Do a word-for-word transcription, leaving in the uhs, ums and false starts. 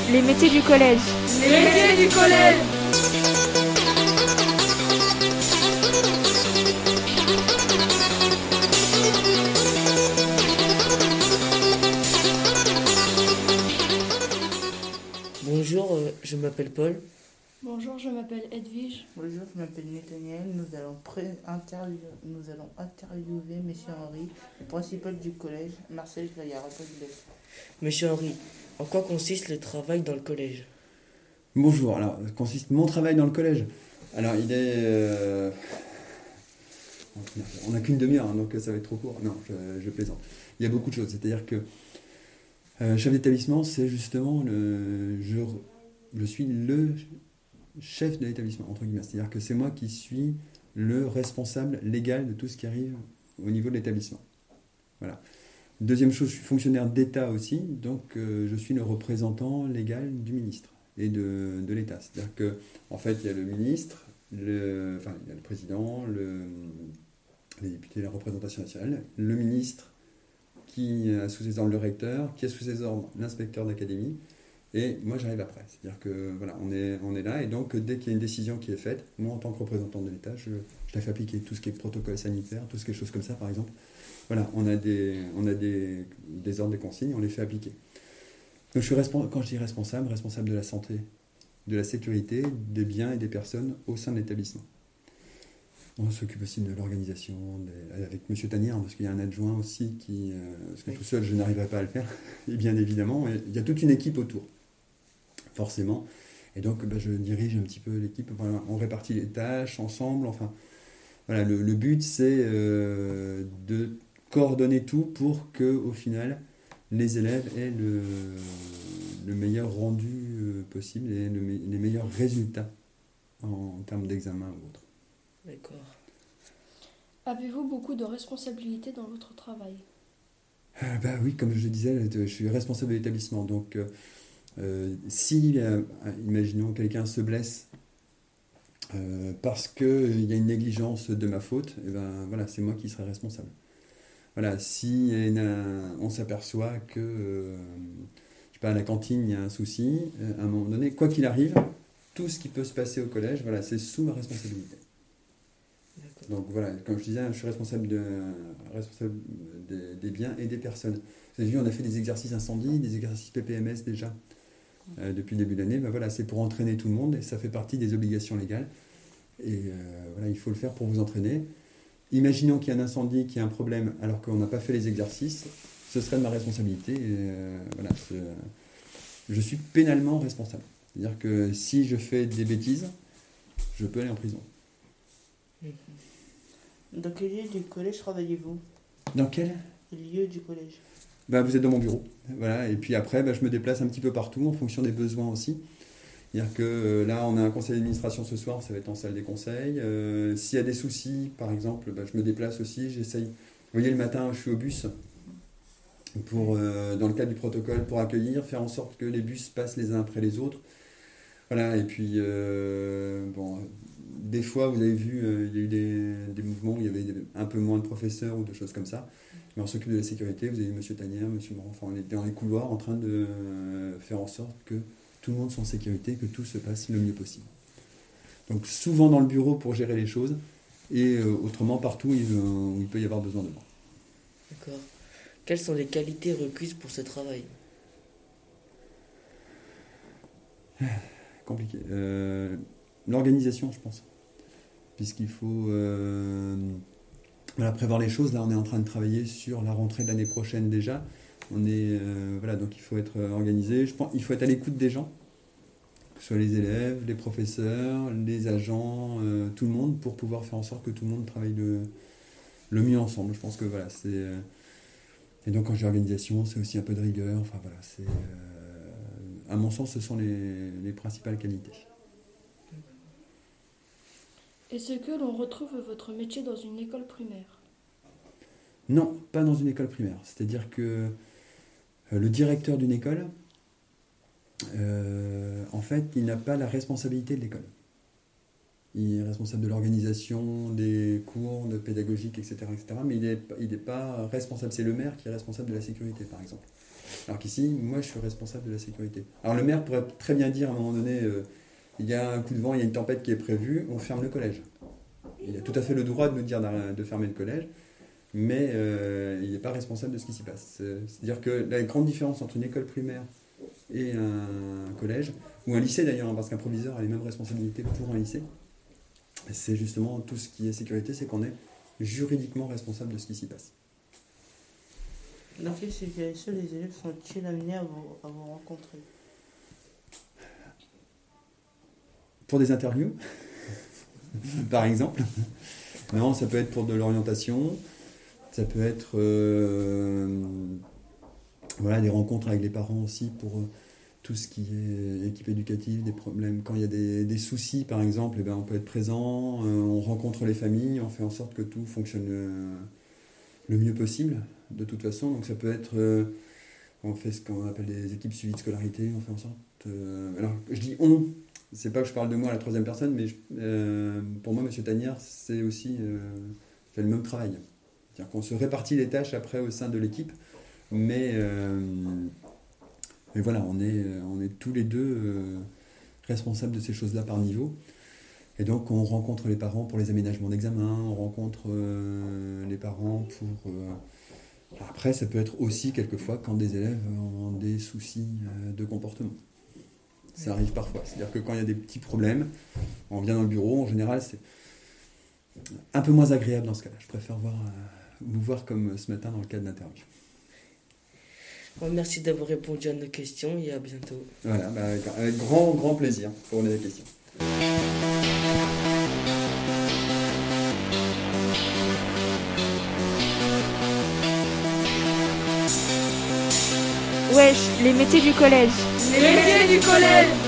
Les métiers du collège. Les métiers du collège. Bonjour, euh, je m'appelle Paul. Bonjour, je m'appelle Edwige. Bonjour, je m'appelle Nathaniel. Nous allons, pré- interview- nous allons interviewer M. Henri, le principal du collège, Marcel Gaillard. Monsieur Henri, en quoi consiste le travail dans le collège? Bonjour, alors, consiste mon travail dans le collège. Alors, il est... euh, On n'a qu'une demi-heure, hein, donc ça va être trop court. Non, je, je plaisante. Il y a beaucoup de choses, c'est-à-dire que euh, chef d'établissement, c'est justement le... Je, je suis le chef de l'établissement, entre guillemets. C'est-à-dire que c'est moi qui suis le responsable légal de tout ce qui arrive au niveau de l'établissement. Voilà. Deuxième chose, je suis fonctionnaire d'État aussi, donc euh, je suis le représentant légal du ministre et de, de l'État. C'est-à-dire que, en fait, il y a le ministre, le, enfin, il y a le président, le, les députés, la représentation nationale, le ministre qui a sous ses ordres le recteur, qui a sous ses ordres l'inspecteur d'académie, et moi j'arrive après. C'est-à-dire que voilà, on est, on est là, et donc dès qu'il y a une décision qui est faite, moi en tant que représentant de l'État, je, je la fais appliquer tout ce qui est protocole sanitaire, tout ce qui est choses comme ça par exemple. Voilà, on a des, on a des, des ordres, des consignes, on les fait appliquer. Donc je suis responsable, quand je dis responsable, responsable de la santé, de la sécurité, des biens et des personnes au sein de l'établissement. On s'occupe aussi de l'organisation, des, avec M. Tanière, parce qu'il y a un adjoint aussi qui... Euh, parce que tout seul, je n'arriverai pas à le faire, et bien évidemment, il y a toute une équipe autour, forcément. Et donc, bah, je dirige un petit peu l'équipe, voilà, on répartit les tâches ensemble, enfin... Voilà, le, le but, c'est euh, de coordonner tout pour qu'au final, les élèves aient le, le meilleur rendu euh, possible et le, les meilleurs résultats en, en termes d'examen ou autre. D'accord. Avez-vous beaucoup de responsabilités dans votre travail? euh, bah oui, comme je le disais, je suis responsable de l'établissement. Donc, euh, si, euh, imaginons, quelqu'un se blesse euh, parce qu'il y a une négligence de ma faute, et ben, voilà, c'est moi qui serai responsable. Voilà, si euh, on s'aperçoit que, euh, je sais pas, à la cantine, il y a un souci, euh, à un moment donné, quoi qu'il arrive, tout ce qui peut se passer au collège, voilà, c'est sous ma responsabilité. Donc voilà, comme je disais, je suis responsable, de, responsable des, des biens et des personnes. Vous avez vu, on a fait des exercices incendie, des exercices P P M S déjà euh, depuis le début de l'année. Ben voilà, c'est pour entraîner tout le monde et ça fait partie des obligations légales. Et euh, voilà, il faut le faire pour vous entraîner. Imaginons qu'il y a un incendie, qu'il y a un problème alors qu'on n'a pas fait les exercices, ce serait de ma responsabilité. Et, euh, voilà, je suis pénalement responsable. C'est-à-dire que si je fais des bêtises, je peux aller en prison. Dans quel lieu du collège travaillez-vous? Dans quel lieu du collège? Bah, vous êtes dans mon bureau. Voilà. Et puis après, bah, je me déplace un petit peu partout en fonction des besoins aussi. C'est-à-dire que euh, là, on a un conseil d'administration ce soir, ça va être en salle des conseils. Euh, s'il y a des soucis, par exemple, bah, je me déplace aussi, j'essaye. Vous voyez, le matin, je suis au bus pour, euh, dans le cadre du protocole pour accueillir, faire en sorte que les bus passent les uns après les autres. Voilà, et puis, euh, bon, des fois, vous avez vu, euh, il y a eu des, des mouvements où il y avait un peu moins de professeurs ou de choses comme ça. Mais on s'occupe de la sécurité, vous avez M. Tanière, M. Morin, enfin, on est dans les couloirs en train de euh, faire en sorte que tout le monde soit en sécurité, que tout se passe le mieux possible. Donc souvent dans le bureau pour gérer les choses, et euh, autrement partout où il, euh, où il peut y avoir besoin de moi. D'accord. Quelles sont les qualités requises pour ce travail? Compliqué. Euh, l'organisation, je pense. Puisqu'il faut euh, voilà, prévoir les choses. Là, on est en train de travailler sur la rentrée de l'année prochaine déjà. On est, euh, voilà, donc il faut être organisé. Je pense, il faut être à l'écoute des gens, que ce soit les élèves, les professeurs, les agents, euh, tout le monde, pour pouvoir faire en sorte que tout le monde travaille le, le mieux ensemble. Je pense que voilà, c'est... Euh, et donc quand je dis organisation, c'est aussi un peu de rigueur. Enfin voilà, c'est... Euh, à mon sens, ce sont les, les principales qualités. Est-ce que l'on retrouve votre métier dans une école primaire? Non, pas dans une école primaire. C'est-à-dire que euh, le directeur d'une école, euh, en fait, il n'a pas la responsabilité de l'école. Il est responsable de l'organisation, des cours, de pédagogique, et cetera, et cetera. Mais il n'est il n'est pas responsable. C'est le maire qui est responsable de la sécurité, par exemple. Alors qu'ici, moi, je suis responsable de la sécurité. Alors le maire pourrait très bien dire à un moment donné, euh, il y a un coup de vent, il y a une tempête qui est prévue, on ferme le collège. Il a tout à fait le droit de nous dire de fermer le collège, mais euh, il n'est pas responsable de ce qui s'y passe. C'est-à-dire que la grande différence entre une école primaire et un collège, ou un lycée d'ailleurs, parce qu'un proviseur a les mêmes responsabilités pour un lycée, c'est justement tout ce qui est sécurité, c'est qu'on est juridiquement responsable de ce qui s'y passe. Dans quelle situation les élèves sont-ils amenés à vous, à vous rencontrer? Pour des interviews, par exemple. Non, ça peut être pour de l'orientation, ça peut être euh, voilà, des rencontres avec les parents aussi pour euh, tout ce qui est équipe éducative, des problèmes. Quand il y a des, des soucis, par exemple, eh ben, on peut être présent, euh, on rencontre les familles, on fait en sorte que tout fonctionne euh, le mieux possible, de toute façon. Donc ça peut être, euh, on fait ce qu'on appelle des équipes suivies de scolarité, on fait en sorte... Euh, alors, je dis on, c'est pas que je parle de moi à la troisième personne, mais je, euh, pour moi, M. Tanière, c'est aussi euh, fait le même travail. C'est-à-dire qu'on se répartit les tâches après au sein de l'équipe, mais, euh, mais voilà, on est, on est tous les deux euh, responsables de ces choses-là par niveau. Et donc, on rencontre les parents pour les aménagements d'examen, on rencontre euh, les parents pour... Euh, après, ça peut être aussi quelquefois quand des élèves ont des soucis euh, de comportement. Ça arrive parfois. C'est-à-dire que quand il y a des petits problèmes, on vient dans le bureau, en général, c'est un peu moins agréable dans ce cas-là. Je préfère voir, euh, vous voir comme ce matin dans le cadre d'interview. Bon, merci d'avoir répondu à nos questions et à bientôt. Voilà, bah, avec, avec grand, grand plaisir pour les questions. Wesh, les métiers du collège. Les métiers du collège.